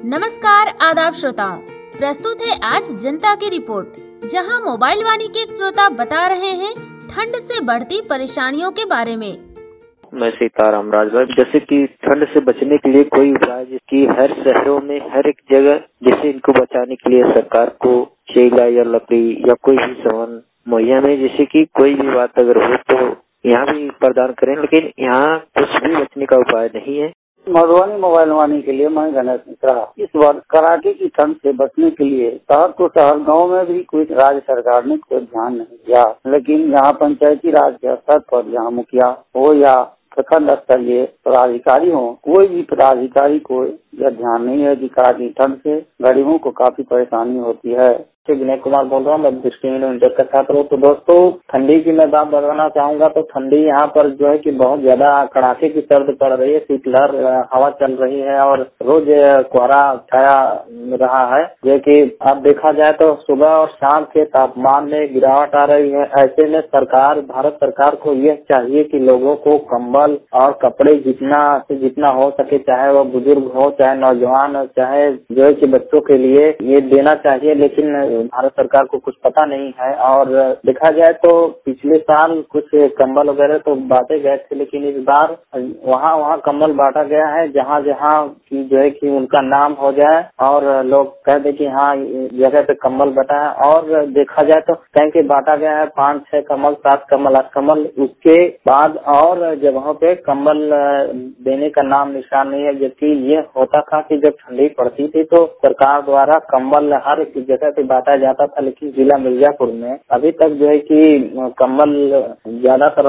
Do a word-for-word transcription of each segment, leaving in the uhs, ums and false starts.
नमस्कार आदाब श्रोताओं, प्रस्तुत है आज जनता की रिपोर्ट, जहां मोबाइल वाणी के एक श्रोता बता रहे हैं ठंड से बढ़ती परेशानियों के बारे में। मैं सीताराम राजभाई, जैसे कि ठंड से बचने के लिए कोई उपाय जिसकी हर शहरों में हर एक जगह जैसे इनको बचाने के लिए सरकार को चेला या लकड़ी या कोई भी सामान मुहैया में, जैसे कि कोई भी बात अगर हो तो यहाँ भी प्रदान करें, लेकिन यहाँ कुछ भी बचने का उपाय नहीं है। मधुबनी मोबाइल वाणी के लिए मैं गणेश मिश्रा। इस वर्ष कड़ाके की ठंड से बचने के लिए शहर को शहर गांव में भी कोई राज्य सरकार ने कोई ध्यान नहीं दिया, लेकिन यहाँ पंचायती राज के स्तर पर यहाँ मुखिया हो या प्रखंड स्तरीय पदाधिकारी हो, कोई भी पदाधिकारी को यह ध्यान नहीं है कि कड़ाके की ठंड से गरीबों को काफी परेशानी होती है। विनय कुमार बोल रहा हूँ, मैं दृष्टि इंटर का छात्र हूँ। तो दोस्तों, ठंडी की मैं बात बताना चाहूंगा। तो ठंडी यहाँ पर जो है कि बहुत ज्यादा कड़ाके की सर्द पड़ रही है, शीतलहर हवा चल रही है और रोज कोहरा छाया रहा है। जो कि अब देखा जाए तो सुबह और शाम के तापमान में गिरावट आ रही है। ऐसे में सरकार भारत सरकार को यह चाहिए कि लोगों को कंबल और कपड़े जितना से जितना हो सके, चाहे वो बुजुर्ग हो, चाहे नौजवान हो, चाहे जो है कि बच्चों के लिए ये देना चाहिए। लेकिन भारत सरकार को कुछ पता नहीं है। और देखा जाए तो पिछले साल कुछ कंबल वगैरह तो बांटे गए थे, लेकिन इस बार वहाँ वहाँ कंबल बांटा गया है जहाँ जहाँ की जो है कि उनका नाम हो जाए और लोग कह दे कि हाँ जगह पे कंबल बटा है। और देखा जाए तो कहीं के बांटा गया है पाँच छह कंबल, सात कंबल, आठ कंबल, उसके बाद और जगहों पे कंबल देने का नाम निशान नहीं है। जबकि ये होता था कि जब ठंडी पड़ती थी तो सरकार द्वारा कंबल हर एक जगह पे बांटा जाता था, लेकिन जिला मिर्जापुर में अभी तक जो है कि कंबल ज्यादातर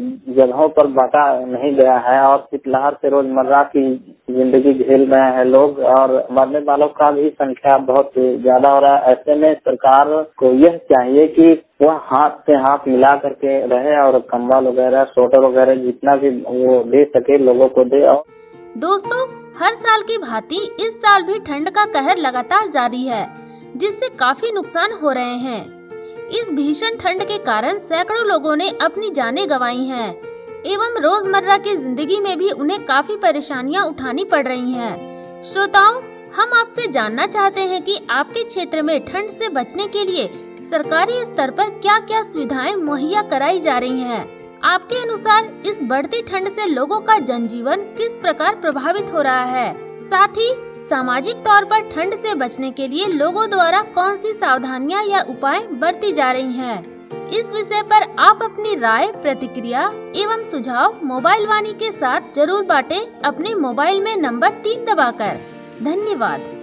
जगहों पर बांटा नहीं गया है। और शीतलहर से रोजमर्रा की जिंदगी झेल रहे हैं लोग और मरने वालों का भी संख्या बहुत ज्यादा हो रहा है। ऐसे में सरकार को यह चाहिए कि वह हाथ से हाथ मिला करके रहे और कंबल वगैरह, स्वेटर वगैरह जितना भी वो दे सके लोगों को दे। और दोस्तों, हर साल की भांति इस साल भी ठंड का कहर लगातार जारी है, जिससे काफी नुकसान हो रहे हैं। इस भीषण ठंड के कारण सैकड़ों लोगों ने अपनी जानें गंवाई हैं एवं रोजमर्रा की जिंदगी में भी उन्हें काफी परेशानियां उठानी पड़ रही हैं। श्रोताओं, हम आपसे जानना चाहते हैं कि आपके क्षेत्र में ठंड से बचने के लिए सरकारी स्तर पर क्या क्या सुविधाएं मुहैया कराई जा रही हैं। आपके अनुसार इस बढ़ती ठंड से लोगों का जनजीवन किस प्रकार प्रभावित हो रहा है? साथ ही सामाजिक तौर पर ठंड से बचने के लिए लोगों द्वारा कौन सी सावधानियां या उपाय बरती जा रही हैं? इस विषय पर आप अपनी राय, प्रतिक्रिया एवं सुझाव मोबाइल वाणी के साथ जरूर बांटें अपने मोबाइल में नंबर तीन दबाकर। धन्यवाद।